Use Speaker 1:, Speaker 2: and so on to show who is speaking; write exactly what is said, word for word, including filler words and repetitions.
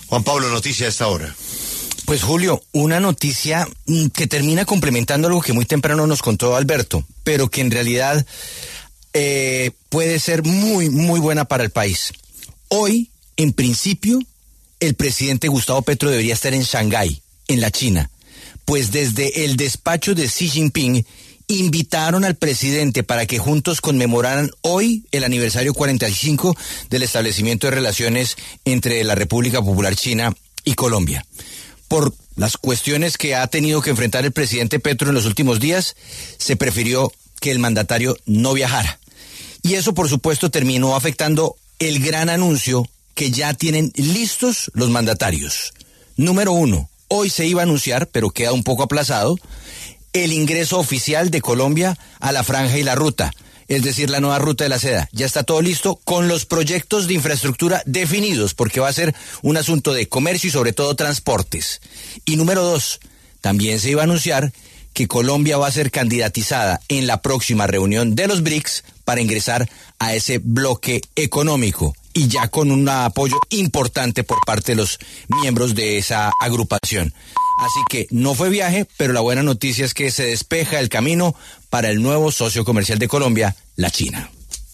Speaker 1: Juan Pablo, noticia a esta hora.
Speaker 2: Pues Julio, una noticia que termina complementando algo que muy temprano nos contó Alberto, pero que en realidad eh, puede ser muy, muy buena para el país. Hoy, en principio, el presidente Gustavo Petro debería estar en Shanghái, en la China, pues desde el despacho de Xi Jinping invitaron al presidente para que juntos conmemoraran hoy el aniversario cuarenta y cinco del establecimiento de relaciones entre la República Popular China y Colombia. Por las cuestiones que ha tenido que enfrentar el presidente Petro en los últimos días, se prefirió que el mandatario no viajara. Y eso, por supuesto, terminó afectando el gran anuncio que ya tienen listos los mandatarios. Número uno, hoy se iba a anunciar, pero queda un poco aplazado, el ingreso oficial de Colombia a la Franja y la Ruta, es decir, la nueva Ruta de la Seda. Ya está todo listo con los proyectos de infraestructura definidos, porque va a ser un asunto de comercio y sobre todo transportes. Y número dos, también se iba a anunciar que Colombia va a ser candidatizada en la próxima reunión de los B R I C S para ingresar a ese bloque económico, y ya con un apoyo importante por parte de los miembros de esa agrupación. Así que no fue viaje, pero la buena noticia es que se despeja el camino para el nuevo socio comercial de Colombia, la China.